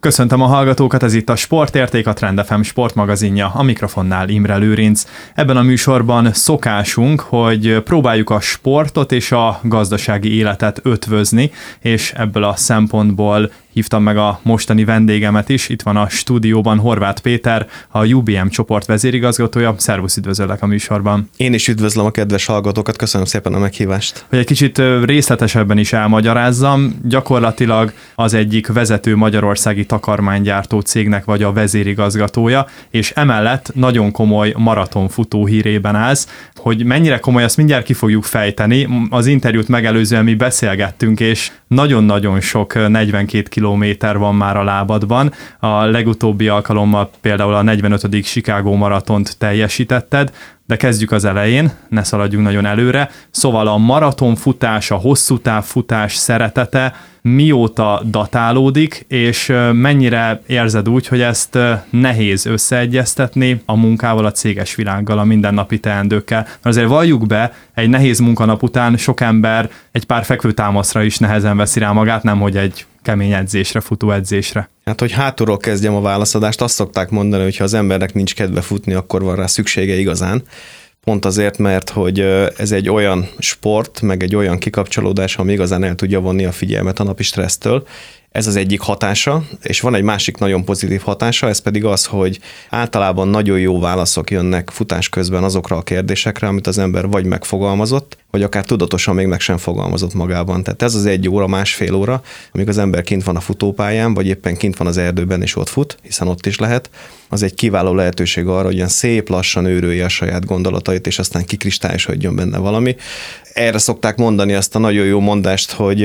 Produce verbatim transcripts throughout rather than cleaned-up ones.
Köszöntöm a hallgatókat, ez itt a Sportérték, a Trend ef em sportmagazinja, a mikrofonnál Imre Lőrinc. Ebben a műsorban szokásunk, hogy próbáljuk a sportot és a gazdasági életet ötvözni, és ebből a szempontból hívtam meg a mostani vendégemet is. Itt van a stúdióban Horváth Péter, a u bé em csoport vezérigazgatója. Szervusz, üdvözöllek a műsorban. Én is üdvözlöm a kedves hallgatókat, köszönöm szépen a meghívást. Hogy egy kicsit részletesebben is elmagyarázzam, gyakorlatilag az egyik vezető magyarországi takarmánygyártó cégnek vagy a vezérigazgatója, és emellett nagyon komoly maratonfutó hírében állsz. Hogy mennyire komoly, azt mindjárt ki fogjuk fejteni. Az interjút megelőzően mi beszélgettünk, és nagyon-nagyon sok negyvenkét kilométer van már a lábadban. A legutóbbi alkalommal például a negyvenötödik Chicago maratont teljesítetted, de kezdjük az elején, ne szaladjunk nagyon előre. Szóval a maratonfutás, a hosszú távfutás szeretete mióta datálódik, és mennyire érzed úgy, hogy ezt nehéz összeegyeztetni a munkával, a céges világgal, a mindennapi teendőkkel. Mert azért valljuk be, egy nehéz munkanap után sok ember egy pár fekvőtámaszra is nehezen veszi rá magát, nemhogy egy kemény edzésre, futóedzésre. Hát, hogy hátulról kezdjem a válaszadást, azt szokták mondani, hogy ha az embernek nincs kedve futni, akkor van rá szüksége igazán. Pont azért, mert hogy ez egy olyan sport, meg egy olyan kikapcsolódás, ami igazán el tudja vonni a figyelmet a napi stressztől. Ez az egyik hatása, és van egy másik nagyon pozitív hatása, ez pedig az, hogy általában nagyon jó válaszok jönnek futás közben azokra a kérdésekre, amit az ember vagy megfogalmazott, vagy akár tudatosan még meg sem fogalmazott magában. Tehát ez az egy óra, másfél óra, amíg az ember kint van a futópályán, vagy éppen kint van az erdőben és ott fut, hiszen ott is lehet, az egy kiváló lehetőség arra, hogy olyan szép lassan őrölje a saját gondolatait, és aztán kikristályosodjon benne valami. Erre szokták mondani azt a nagyon jó mondást, hogy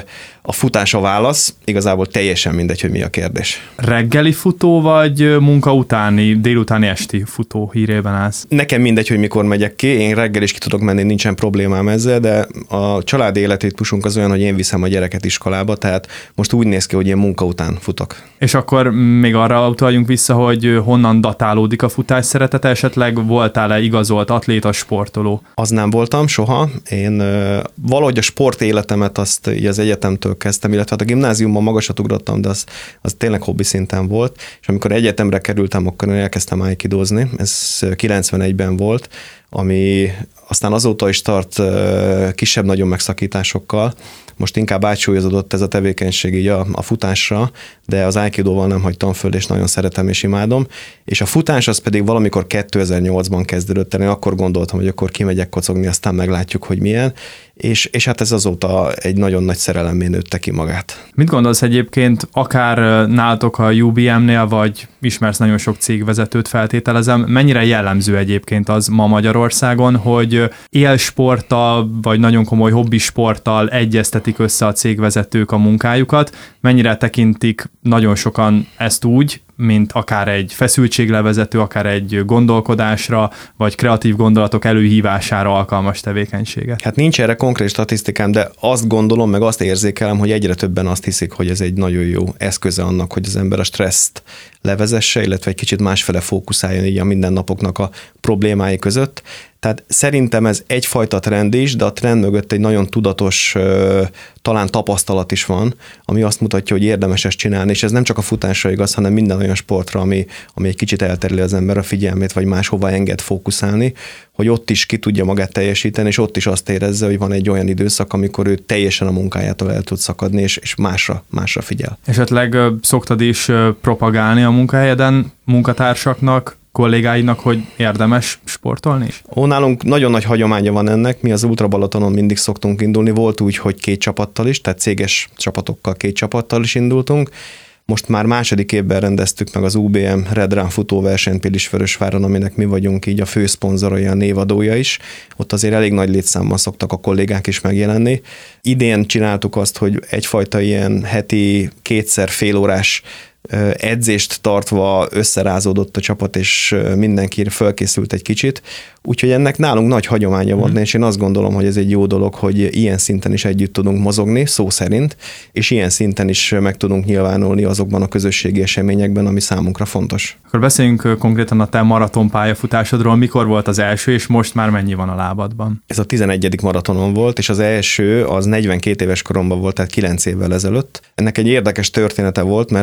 a futás a válasz, igazából teljesen mindegy, hogy mi a kérdés. Reggeli futó, vagy munka utáni, délutáni esti futó hírében állsz? Nekem mindegy, hogy mikor megyek ki, én reggel is ki tudok menni, nincsen problémám ezzel, de a családi életritmusunk az olyan, hogy én viszem a gyereket iskolába, tehát most úgy néz ki, hogy én munka után futok. És akkor még arra utaljunk vissza, hogy honnan datálódik a futás szeretete, esetleg voltál-e igazolt atléta, sportoló? Az nem voltam soha. Én valahogy a sport életemet azt így az egyetemtől kezdtem, illetve hát a gimnáziumban magasat ugrottam, de az, az tényleg hobbi szinten volt, és amikor egyetemre kerültem, akkor én elkezdtem aikidozni, ez kilencvenegyben volt, ami aztán azóta is tart kisebb-nagyobb megszakításokkal. Most inkább átsúlyozódott ez a tevékenység így a, a futásra, de az aikidóval nem hagytam föl, és nagyon szeretem és imádom. És a futás az pedig valamikor kétezer-nyolcban kezdődött el, én akkor gondoltam, hogy akkor kimegyek kocogni, aztán meglátjuk, hogy milyen, és, és hát ez azóta egy nagyon nagy szerelemmé nőtte ki magát. Mit gondolsz egyébként, akár nálatok a u bé em-nél, vagy ismersz nagyon sok cégvezetőt, feltételezem, mennyire jellemző egyébként az ma Magyarországon, hogy élsporttal, vagy nagyon komoly hobbisporttal egyeztetik össze a cégvezetők a munkájukat, mennyire tekintik nagyon sokan ezt úgy, mint akár egy feszültséglevezető, akár egy gondolkodásra, vagy kreatív gondolatok előhívására alkalmas tevékenységet? Hát nincs erre konkrét statisztikám, de azt gondolom, meg azt érzékelem, hogy egyre többen azt hiszik, hogy ez egy nagyon jó eszköze annak, hogy az ember a stresszt levezesse, illetve egy kicsit másfele fókuszáljon így a mindennapoknak a problémái között. Tehát szerintem ez egyfajta trend is, de a trend mögött egy nagyon tudatos, talán tapasztalat is van, ami azt mutatja, hogy érdemes ezt csinálni, és ez nem csak a futásra igaz, hanem minden olyan sportra, ami, ami egy kicsit eltereli az ember a figyelmét, vagy máshova enged fókuszálni, hogy ott is ki tudja magát teljesíteni, és ott is azt érezze, hogy van egy olyan időszak, amikor ő teljesen a munkájától el tud szakadni, és, és másra, másra figyel. Esetleg szoktad is propagálni a munkahelyeden munkatársaknak, kollégáinak, hogy érdemes sportolni is? Ó, nálunk nagyon nagy hagyománya van ennek, mi az Ultra Balatonon mindig szoktunk indulni, volt úgy, hogy két csapattal is, tehát céges csapatokkal két csapattal is indultunk. Most már második évben rendeztük meg az u bé em Red Run futóversenyt Pilisvörösváron, aminek mi vagyunk így a főszponzorai, a névadója is. Ott azért elég nagy létszámmal szoktak a kollégák is megjelenni. Idén csináltuk azt, hogy egyfajta ilyen heti kétszer félórás edzést tartva összerázódott a csapat, és mindenki fölkészült egy kicsit. Úgyhogy ennek nálunk nagy hagyománya van, mm. és én azt gondolom, hogy ez egy jó dolog, hogy ilyen szinten is együtt tudunk mozogni, szó szerint, és ilyen szinten is meg tudunk nyilvánulni azokban a közösségi eseményekben, ami számunkra fontos. Akkor beszéljünk konkrétan a te maraton pályafutásodról. Mikor volt az első, és most már mennyi van a lábadban? Ez a tizenegyedik maratonon volt, és az első az negyvenkét éves koromban volt, tehát kilenc évvel ezelőtt. Ennek egy érdekes története volt, mert akkor, amikor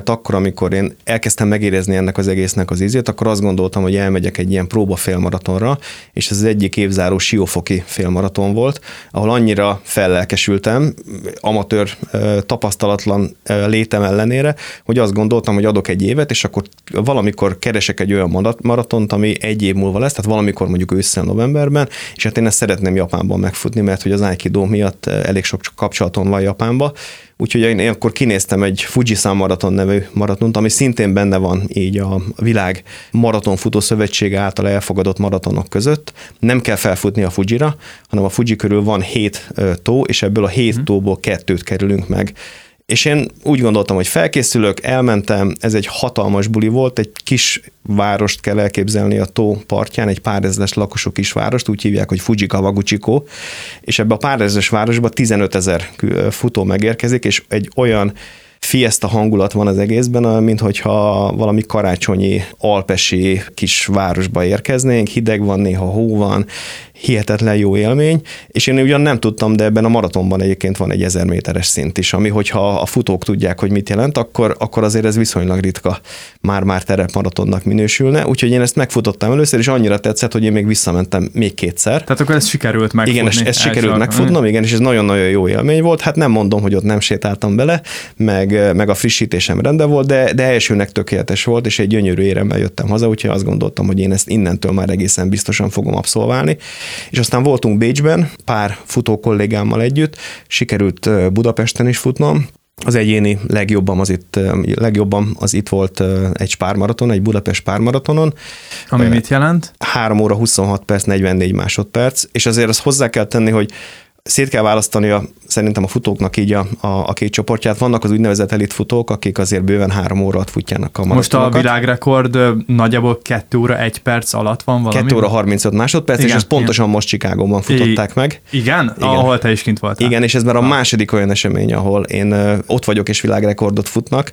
amikor én elkezdtem megérezni ennek az egésznek az ízét, akkor azt gondoltam, hogy elmegyek egy ilyen próba félmaratonra, és ez az egyik évzáró siófoki félmaraton volt, ahol annyira fellelkesültem, amatőr, tapasztalatlan létem ellenére, hogy azt gondoltam, hogy adok egy évet, és akkor valamikor keresek egy olyan maratont, ami egy év múlva lesz, tehát valamikor mondjuk ősszel, novemberben, és hát én ezt szeretném Japánban megfutni, mert hogy az Aikido miatt elég sok kapcsolatom van Japánba. Úgyhogy én, én akkor kinéztem egy Fujisan maraton nevű maratont, ami szintén benne van így a világ maratonfutó szövetsége által elfogadott maratonok között. Nem kell felfutni a Fujira, hanem a Fuji körül van hét tó, és ebből a hét tóból kettőt kerülünk meg. És én úgy gondoltam, hogy felkészülök, elmentem, ez egy hatalmas buli volt, egy kis várost kell elképzelni a tó partján, egy pár ezres lakosú kis várost, úgy hívják, hogy Fuji Kawaguchiko, és ebbe a pár ezres városba tizenötezer futó megérkezik, és egy olyan fiesta hangulat van az egészben, mint hogyha valami karácsonyi, alpesi kis városba érkeznénk, hideg van, néha hó van, hihetetlen jó élmény, és én ugyan nem tudtam, de ebben a maratonban egyébként van egy ezer méteres szint is, ami hogyha a futók tudják, hogy mit jelent, akkor, akkor azért ez viszonylag ritka, már-már terepmaratonnak minősülne, úgyhogy én ezt megfutottam először, és annyira tetszett, hogy én még visszamentem még kétszer. Tehát akkor ez sikerült megfutni. Igen, ez, ez sikerült megfutnom, igen, és ez nagyon-nagyon jó élmény volt, hát nem mondom, hogy ott nem sétáltam bele, meg, meg a frissítésem rendben volt, de, de elsőnek tökéletes volt, és egy gyönyörű éremmel jöttem haza, úgyhogy azt gondoltam, hogy én ezt innentől már egészen biztosan fogom abszolválni. És aztán voltunk Bécsben, pár futó kollégámmal együtt, sikerült Budapesten is futnom. Az egyéni legjobbam az itt, legjobbam az itt volt egy spármaraton, egy Budapest spármaratonon. Ami mit jelent? három óra huszonhat perc, negyvennégy másodperc, és azért azt hozzá kell tenni, hogy szét kell választani a, szerintem a futóknak így a, a, a két csoportját. Vannak az úgynevezett elit-futók, akik azért bőven három órát futjának a maratonokat. Most a világrekord nagyjából kettő óra egy perc alatt van valami? kettő óra harmincöt másodperc, igen, és ezt pontosan igen. most Chicagóban futották I, meg. Igen? igen? Ahol te is kint voltál. Igen, és ez már a második olyan esemény, ahol én ott vagyok és világrekordot futnak.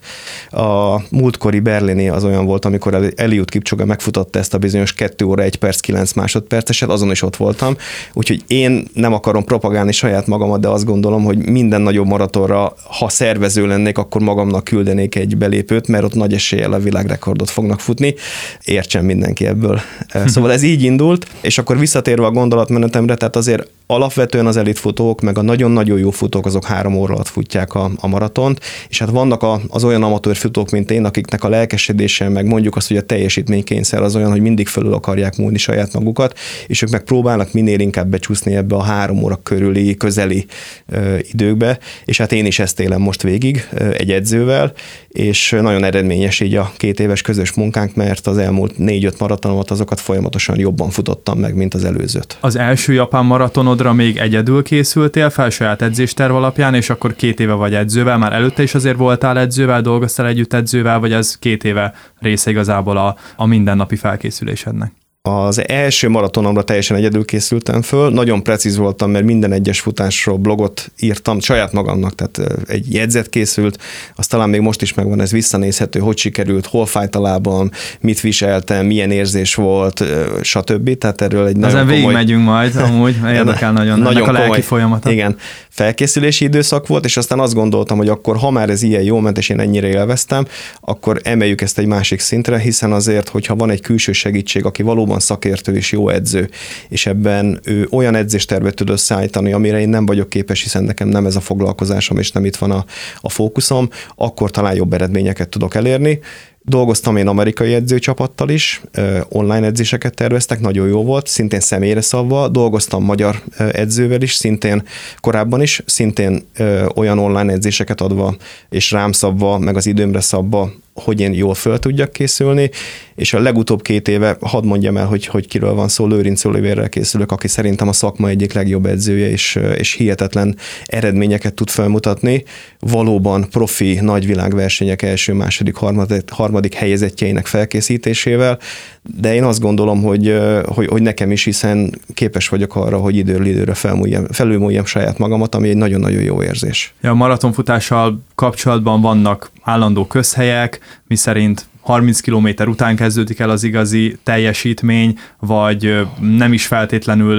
A múltkori berlini az olyan volt, amikor Eliud Kipchoge megfutotta ezt a bizonyos kettő óra egy perc kilenc másodperceset, azon is ott voltam. Úgyhogy én nem akarom propagálni saját magamat, de azt gondolom, hogy minden nagyobb maratonra, ha szervező lennék, akkor magamnak küldenék egy belépőt, mert ott nagy eséllyel a világrekordot fognak futni. Értsen mindenki ebből. Szóval ez így indult, és akkor visszatérve a gondolatmenetemre, tehát azért alapvetően az elitfutók, meg a nagyon-nagyon jó futók, azok három óra alatt futják a, a maratont, és hát vannak a, az olyan amatőr futók, mint én, akiknek a lelkesedése, meg mondjuk azt, hogy a teljesítménykényszer az olyan, hogy mindig fölül akarják múlni saját magukat, és ők meg próbálnak minél inkább becsúszni ebbe a három óra körüli, közeli ö, időkbe, és hát én is ezt élem most végig ö, egy edzővel, és nagyon eredményes így a két éves közös munkánk, mert az elmúlt négy-öt maratonomat azokat folyamatosan jobban futottam meg, mint az előzőt. Az első japán maratonodra még egyedül készültél fel saját edzésterv alapján, és akkor két éve vagy edzővel, már előtte is azért voltál edzővel, dolgoztál együtt edzővel, vagy ez két éve része igazából a, a mindennapi felkészülésednek? Az első maratonomra teljesen egyedül készültem föl, nagyon precíz voltam, mert minden egyes futásról blogot írtam saját magamnak, tehát egy jegyzet készült, az talán még most is megvan, ez visszanézhető, hogy sikerült, hol fájt a lábam, mit viseltem, milyen érzés volt, stb. Tehát erről egy nagyon komoly... végig megyünk majd, amúgy érdekel nagyon, nagyon ennek a lelki folyamata. Igen, felkészülési időszak volt, és aztán azt gondoltam, hogy akkor, ha már ez ilyen jó ment, és én ennyire élveztem, akkor emeljük ezt egy másik szintre, hiszen azért, hogyha van egy külső segítség, aki valóban szakértő és jó edző, és ebben ő olyan edzéstervet tud összeállítani, amire én nem vagyok képes, hiszen nekem nem ez a foglalkozásom, és nem itt van a, a fókuszom, akkor talán jobb eredményeket tudok elérni. Dolgoztam én amerikai edzőcsapattal is, online edzéseket terveztek, nagyon jó volt, szintén személyre szabva, dolgoztam magyar edzővel is, szintén korábban is, szintén olyan online edzéseket adva, és rám szabva, meg az időmre szabva, hogy én jól föl tudjak készülni, és a legutóbb két éve, hadd mondjam el, hogy, hogy kiről van szó, Lőrinc Olivérrel készülök, aki szerintem a szakma egyik legjobb edzője, és, és hihetetlen eredményeket tud felmutatni. Valóban profi nagyvilágversenyek első, második, harmadik, harmadik helyezettjeinek felkészítésével, de én azt gondolom, hogy, hogy, hogy nekem is, hiszen képes vagyok arra, hogy időről időre felülmúljam saját magamat, ami egy nagyon-nagyon jó érzés. Ja, a maratonfutással kapcsolatban vannak állandó közhelyek, miszerint harminc kilométer után kezdődik el az igazi teljesítmény, vagy nem is feltétlenül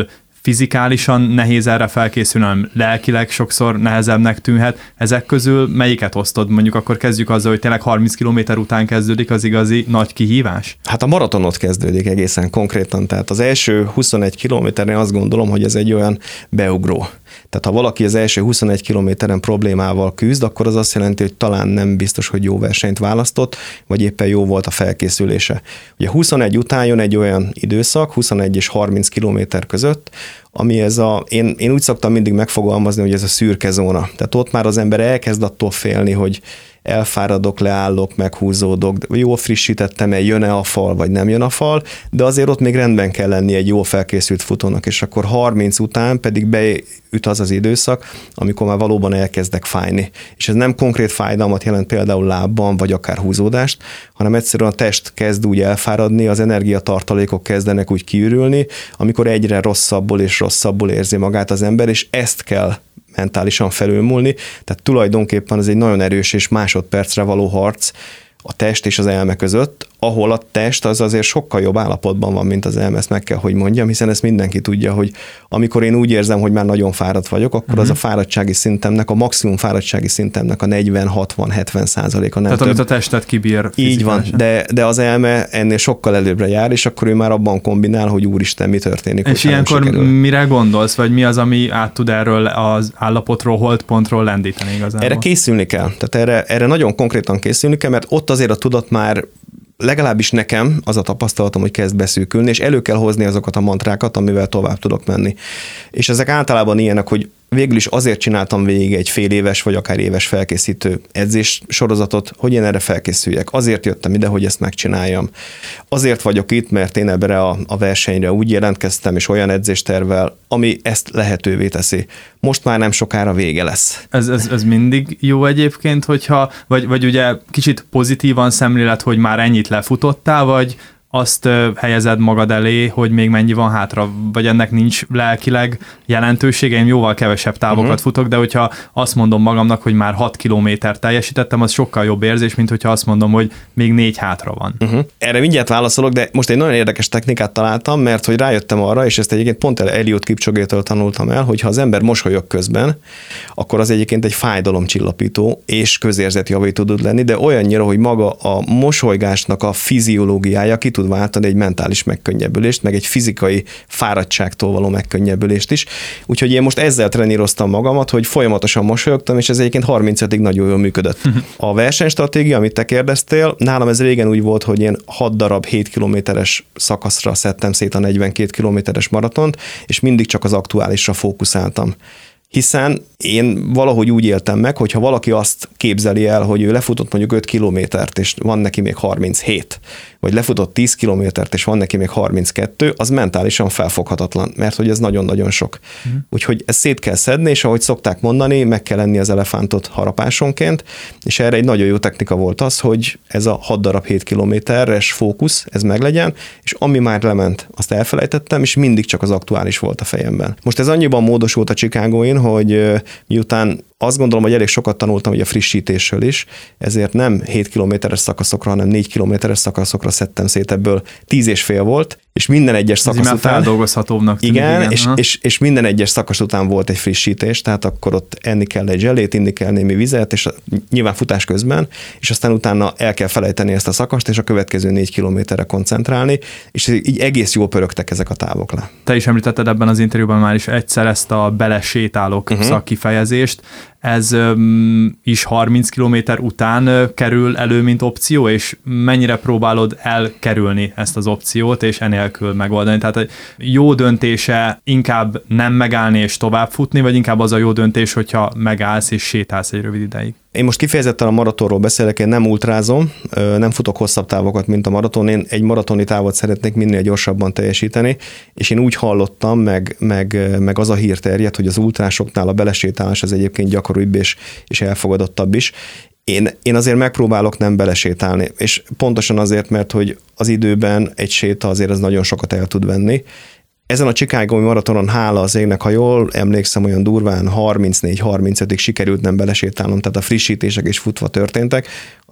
fizikálisan nehéz erre felkészülni, hanem lelkileg sokszor nehezebbnek tűnhet. Ezek közül melyiket osztod? Mondjuk akkor kezdjük azzal, hogy tényleg harminc kilométer után kezdődik az igazi nagy kihívás? Hát a maratonot kezdődik egészen konkrétan. Tehát az első huszonegy kilométeren azt gondolom, hogy ez egy olyan beugró. Tehát ha valaki az első huszonegy kilométeren problémával küzd, akkor az azt jelenti, hogy talán nem biztos, hogy jó versenyt választott, vagy éppen jó volt a felkészülése. Ugye huszonegy után jön egy olyan időszak, huszonegy és harminc kilométer között, ami ez a, én, én úgy szoktam mindig megfogalmazni, hogy ez a szürke zóna. Tehát ott már az ember elkezd attól félni, hogy elfáradok, leállok, meghúzódok, jól frissítettem-e, jön-e a fal, vagy nem jön a fal, de azért ott még rendben kell lenni egy jól felkészült futónak, és akkor harminc után pedig beüt az az időszak, amikor már valóban elkezdek fájni. És ez nem konkrét fájdalmat jelent például lábban, vagy akár húzódást, hanem egyszerűen a test kezd úgy elfáradni, az energiatartalékok kezdenek úgy kiürülni, amikor egyre rosszabbul és rosszabbul érzi magát az ember, és ezt kell mentálisan felülmúlni, tehát tulajdonképpen ez egy nagyon erős és másodpercre való harc a test és az elme között, ahol a test az azért sokkal jobb állapotban van, mint az elme, ezt meg kell, hogy mondjam, hiszen ezt mindenki tudja, hogy amikor én úgy érzem, hogy már nagyon fáradt vagyok, akkor uh-huh. az a fáradtsági szintemnek, a maximum fáradtsági szintemnek a negyven, hatvan, hetven százaléka, nem Tehát több. amit a testet kibír. Így van, de, de az elme ennél sokkal előbbre jár, és akkor ő már abban kombinál, hogy úristen, mi történik. És ilyenkor mire gondolsz, vagy mi az, ami át tud erről az állapotról, holdpontról lendíteni igazából? Erre készülni kell, tehát erre, erre nagyon konkrétan készülni kell, mert ott azért a tudat már legalábbis nekem az a tapasztalatom, hogy kezd beszűkülni, és elő kell hozni azokat a mantrákat, amivel tovább tudok menni. És ezek általában ilyenek, hogy végül is azért csináltam végig egy fél éves, vagy akár éves felkészítő edzés sorozatot, hogy én erre felkészüljek. Azért jöttem ide, hogy ezt megcsináljam. Azért vagyok itt, mert én ebbre a, a versenyre úgy jelentkeztem, és olyan edzéstervvel, ami ezt lehetővé teszi. Most már nem sokára vége lesz. Ez, ez, ez mindig jó egyébként, hogyha, vagy, vagy ugye kicsit pozitívan szemlélet, hogy már ennyit lefutottál, vagy azt helyezed magad elé, hogy még mennyi van hátra, vagy ennek nincs lelkileg jelentősége, én jóval kevesebb távokat uh-huh. futok, de hogyha azt mondom magamnak, hogy már hat kilométer teljesítettem, az sokkal jobb érzés, mint hogyha azt mondom, hogy még négy hátra van. Uh-huh. Erre mindjárt válaszolok, de most egy nagyon érdekes technikát találtam, mert hogy rájöttem arra, és ezt egyébként pont Eliud Kipcsogétől tanultam el, hogy ha az ember mosolyog közben, akkor az egyébként egy fájdalomcsillapító és közérzetjavító tud lenni, de olyannyira, hogy maga a mosolygásnak a fiziológiája ki tud váltani egy mentális megkönnyebbülést, meg egy fizikai fáradtságtól való megkönnyebbülést is. Úgyhogy én most ezzel treníroztam magamat, hogy folyamatosan mosolyogtam, és ez egyébként harmincig nagyon jól működött. A versenystratégia, amit te kérdeztél, nálam ez régen úgy volt, hogy én hat darab hét kilométeres szakaszra szedtem szét a negyvenkét kilométeres maratont, és mindig csak az aktuálisra fókuszáltam. Hiszen én valahogy úgy éltem meg, hogy ha valaki azt képzeli el, hogy ő lefutott mondjuk öt kilométert, és van neki még harminchét, vagy lefutott tíz kilométert, és van neki még harminckettő, az mentálisan felfoghatatlan, mert hogy ez nagyon-nagyon sok. Mm. Úgyhogy ezt szét kell szedni, és ahogy szokták mondani, meg kell enni az elefántot harapásonként, és erre egy nagyon jó technika volt az, hogy ez a hat darab hét kilométeres fókusz, ez meglegyen, és ami már lement, azt elfelejtettem, és mindig csak az aktuális volt a fejemben. Most ez annyiban módosult a Chicagóin, hogy miután azt gondolom, hogy elég sokat tanultam hogy a frissítésről is, ezért nem hét kilométeres szakaszokra, hanem négy kilométeres szakaszokra szedtem szét, ebből tíz és fél volt, és minden egyes szakasz után... feldolgozhatóbbnak tűnik, igen, igen, és, és, és minden egyes szakasz után volt egy frissítés, tehát akkor ott enni kell egy zselét, inni kell némi vizet, és nyilván futás közben, és aztán utána el kell felejteni ezt a szakaszt, és a következő négy kilométerre koncentrálni, és így egész jól pörögtek ezek a távok le. Te is említetted ebben az interjúban már is egyszer ezt a belesétálok uh-huh. szakkifejezést. Ez um, is harminc kilométer után uh, kerül elő, mint opció, és mennyire próbálod elkerülni ezt az opciót, és enélkül megoldani? Tehát egy jó döntése inkább nem megállni és tovább futni, vagy inkább az a jó döntés, hogyha megállsz és sétálsz egy rövid ideig? Én most kifejezetten a maratonról beszélek, én nem ultrázom, nem futok hosszabb távokat, mint a maraton, én egy maratoni távot szeretnék minél gyorsabban teljesíteni, és én úgy hallottam, meg, meg, meg az a hír terjedt, hogy az ultrásoknál a belesétálás az egyébként gyakoribb és, és elfogadottabb is. Én, én azért megpróbálok nem belesétálni, és pontosan azért, mert hogy az időben egy séta azért az nagyon sokat el tud venni. Ezen a Chicagói maratonon hála az égnek, ha jól emlékszem, olyan durván harmincnégy harmincötig sikerült nem belesétálnom, tehát a frissítések és futva történtek.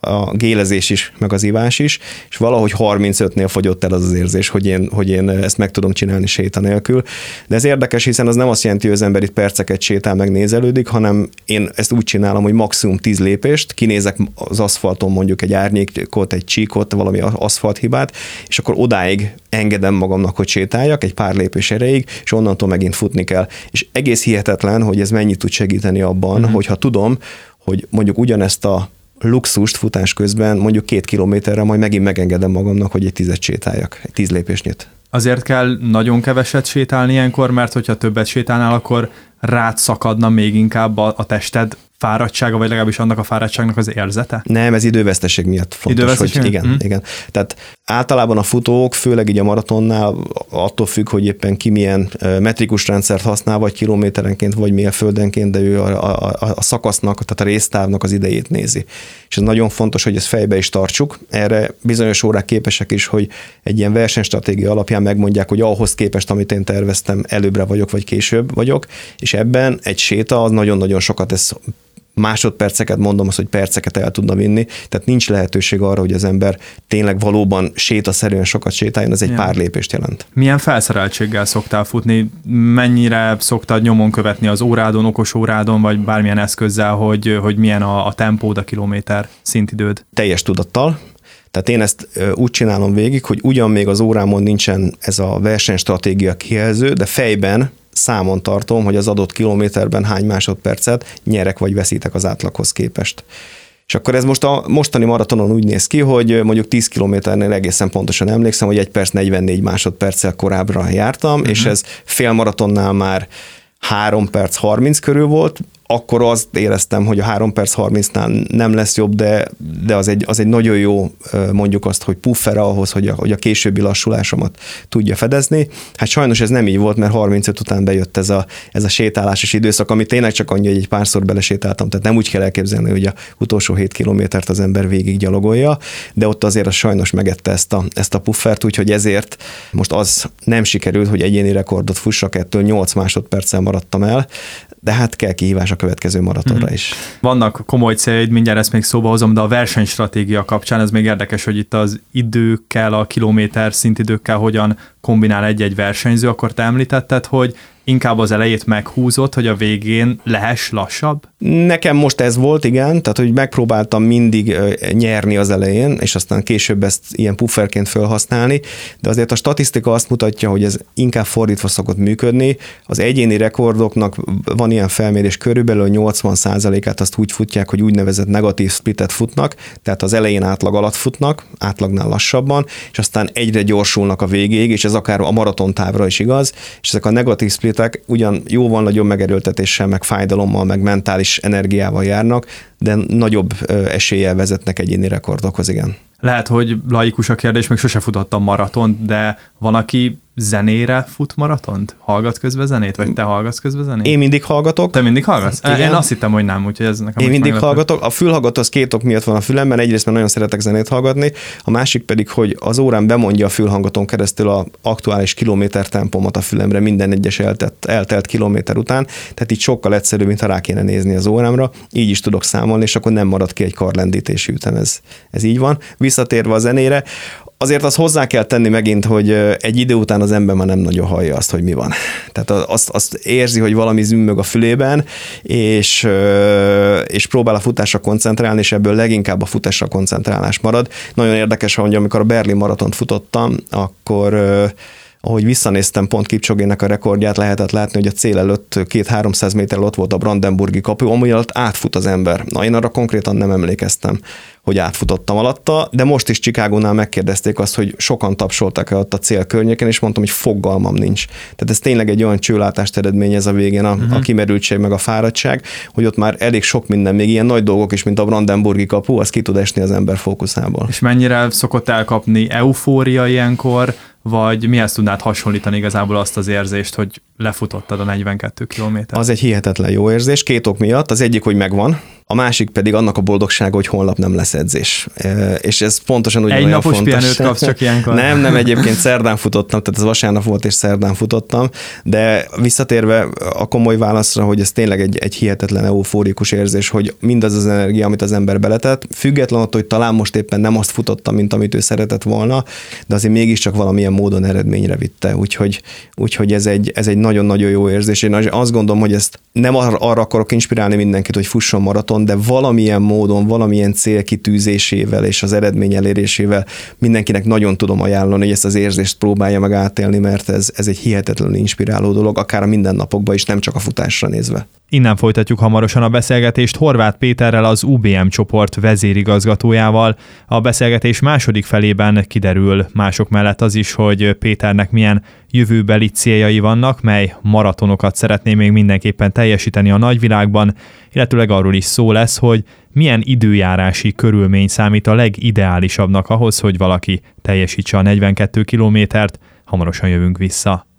a gélezés is, meg az ivás is, és valahogy harmincötnél fogyott el az az érzés, hogy én, hogy én ezt meg tudom csinálni séta nélkül. De ez érdekes, hiszen az nem azt jelenti, hogy az ember itt perceket sétál, meg nézelődik, hanem én ezt úgy csinálom, hogy maximum tíz lépést, kinézek az aszfalton mondjuk egy árnyékot, egy csíkot, valami aszfalthibát, és akkor odáig engedem magamnak, hogy sétáljak egy pár lépés erejéig, és onnantól megint futni kell. És egész hihetetlen, hogy ez mennyit tud segíteni abban, uh-huh. hogyha tudom, hogy mondjuk ugyanezt a luxust futás közben mondjuk két kilométerre majd megint megengedem magamnak, hogy egy tízet sétáljak, egy tíz lépésnyit. Azért kell nagyon keveset sétálni ilyenkor, mert hogyha többet sétálnál, akkor rád szakadna még inkább a, a tested fáradtsága, vagy legalábbis annak a fáradtságnak az érzete? Nem, ez időveszteség miatt fontos. Időveszteség? Hogy igen, mm. igen. Tehát általában a futók, főleg így a maratonnál attól függ, hogy éppen ki milyen metrikus rendszert használ, vagy kilométerenként, vagy mérföldenként, de ő a, a, a, a szakasznak, tehát a résztávnak az idejét nézi. És ez nagyon fontos, hogy ezt fejbe is tartsuk. Erre bizonyos órák képesek is, hogy egy ilyen versenystratégia alapján megmondják, hogy ahhoz képest, amit én terveztem, előbbre vagyok, vagy később vagyok, és ebben egy séta az nagyon-nagyon sokat tesz, másodperceket, mondom azt, hogy perceket el tudna vinni, tehát nincs lehetőség arra, hogy az ember tényleg valóban sétaszerűen sokat sétáljon, ez egy ja. pár lépést jelent. Milyen felszereltséggel szoktál futni? Mennyire szoktad nyomon követni az órádon, okos órádon, vagy bármilyen eszközzel, hogy, hogy milyen a, a tempód, a kilométer szintidőd? Teljes tudattal. Tehát én ezt úgy csinálom végig, hogy ugyan még az órámon nincsen ez a versenystratégia kijelző, de fejben számon tartom, hogy az adott kilométerben hány másodpercet nyerek vagy veszítek az átlaghoz képest. És akkor ez most a mostani maratonon úgy néz ki, hogy mondjuk tíz kilométernél egészen pontosan emlékszem, hogy egy perc negyvennégy másodperccel korábbra jártam, uh-huh. és ez fél maratonnál már három perc harminc körül volt, akkor azt éreztem, hogy a három perc harmincnál nem lesz jobb, de, de az, egy, az egy nagyon jó, mondjuk azt, hogy puffer ahhoz, hogy a, hogy a későbbi lassulásomat tudja fedezni. Hát sajnos ez nem így volt, mert harmincöt után bejött ez a, ez a sétálásos időszak, ami tényleg csak annyi, hogy egy párszor belesétáltam, tehát nem úgy kell elképzelni, hogy a utolsó hét kilométert az ember végig gyalogolja, de ott azért az sajnos megette ezt a, ezt a puffert, úgyhogy ezért most az nem sikerült, hogy egyéni rekordot fussak, ettől nyolc másodperccel maradtam el, de hát kell kihívás a következő maratonra is. Vannak komoly céljaid, mindjárt ezt még szóba hozom, de a versenystratégia kapcsán ez még érdekes, hogy itt az időkkel, a kilométer szintidőkkel hogyan kombinál egy-egy versenyző, akkor te említetted, hogy inkább az elejét meghúzott, hogy a végén lehess lassabb? Nekem most ez volt, igen, tehát hogy megpróbáltam mindig nyerni az elején, és aztán később ezt ilyen pufferként felhasználni, de azért a statisztika azt mutatja, hogy ez inkább fordítva szokott működni. Az egyéni rekordoknak van ilyen felmérés, körülbelül nyolcvan százalékát azt úgy futják, hogy úgynevezett negatív splitet futnak, tehát az elején átlag alatt futnak, átlagnál lassabban, és aztán egyre gyorsulnak a végéig, és ez akár a maratontávra is igaz, és ezek a negatív split ugyan jóval nagyobb megerőltetéssel, meg fájdalommal, meg mentális energiával járnak, de nagyobb eséllyel vezetnek egyéni rekordokhoz, igen. Lehet, hogy laikus a kérdés, még sose futottam maratont, de van, aki zenére fut maratont? Hallgat közben zenét? Vagy te hallgatsz közben zenét? Én mindig hallgatok. Te mindig hallgatsz? Igen. Én azt hittem, hogy nem, úgyhogy ez nekem. Én mindig meglepő. hallgatok. A fülhallgató az két ok miatt van a fülemben. Egyrészt, mert nagyon szeretek zenét hallgatni, a másik pedig, hogy az órán bemondja a fülhallgatón keresztül az aktuális kilométer tempomat a fülemre minden egyes eltelt, eltelt kilométer után. Tehát így sokkal egyszerűbb, mintha rá kéne nézni az órámra. Így is tudok számolni, és akkor nem marad ki egy karlendítési ütem. Ez, ez így van. Visszatérve a zenére, azért azt hozzá kell tenni megint, hogy egy idő után az ember már nem nagyon hallja azt, hogy mi van. Tehát azt, azt érzi, hogy valami zümmög a fülében, és, és próbál a futásra koncentrálni, és ebből leginkább a futásra koncentrálás marad. Nagyon érdekes, hogy amikor a Berlin maratont futottam, akkor ahogy visszanéztem pont Kipcsogének a rekordját, lehetett látni, hogy a cél előtt két-háromszáz méterrel ott volt a Brandenburgi kapu, ami alatt átfut az ember. Na, én arra konkrétan nem emlékeztem, hogy átfutottam alatta, de most is Chicagónál megkérdezték azt, hogy sokan tapsoltak-e ott a cél környéken, és mondtam, hogy fogalmam nincs. Tehát ez tényleg egy olyan csőlátást eredményez a végén a, uh-huh. a kimerültség meg a fáradtság, hogy ott már elég sok minden, még ilyen nagy dolgok is, mint a Brandenburgi kapu, az ki tud esni az ember fókuszából. És mennyire szokott elkapni eufória ilyenkor, vagy mihez tudnád hasonlítani igazából azt az érzést, hogy lefutottad a negyvenkét kilométert? Az egy hihetetlen jó érzés, két ok miatt. Az egyik, hogy megvan, a másik pedig annak a boldogsága, hogy holnap nem lesz edzés. És ez pontosan ugyanolyan Egy napos fontos. pihenőt kapsz csak ilyenkor. Nem, nem, egyébként szerdán futottam, tehát ez vasárnap volt, és szerdán futottam, de visszatérve a komoly válaszra, hogy ez tényleg egy, egy hihetetlen eufórikus érzés, hogy mindaz az energia, amit az ember beletett, független attól, hogy talán most éppen nem azt futottam, mint amit ő szeretett volna, de azért mégiscsak valamilyen módon eredményre vitte. Úgyhogy, úgyhogy ez egy, ez egy nagyon-nagyon jó érzés. Én azt gondolom, hogy ezt nem arra akarok inspirálni mindenkit, hogy fusson maraton, de valamilyen módon, valamilyen cél kitűzésével és az eredmény elérésével mindenkinek nagyon tudom ajánlani, hogy ezt az érzést próbálja meg átélni, mert ez, ez egy hihetetlenül inspiráló dolog, akár a mindennapokban is, nem csak a futásra nézve. Innen folytatjuk hamarosan a beszélgetést Horváth Péterrel, az u bé em csoport vezérigazgatójával. A beszélgetés második felében kiderül mások mellett az is, hogy Péternek milyen jövőbeli céljai vannak, mely maratonokat szeretné még mindenképpen teljesíteni a nagyvilágban, illetőleg arról is szó lesz, hogy milyen időjárási körülmény számít a legideálisabbnak ahhoz, hogy valaki teljesítse a negyvenkét kilométert. Hamarosan jövünk vissza.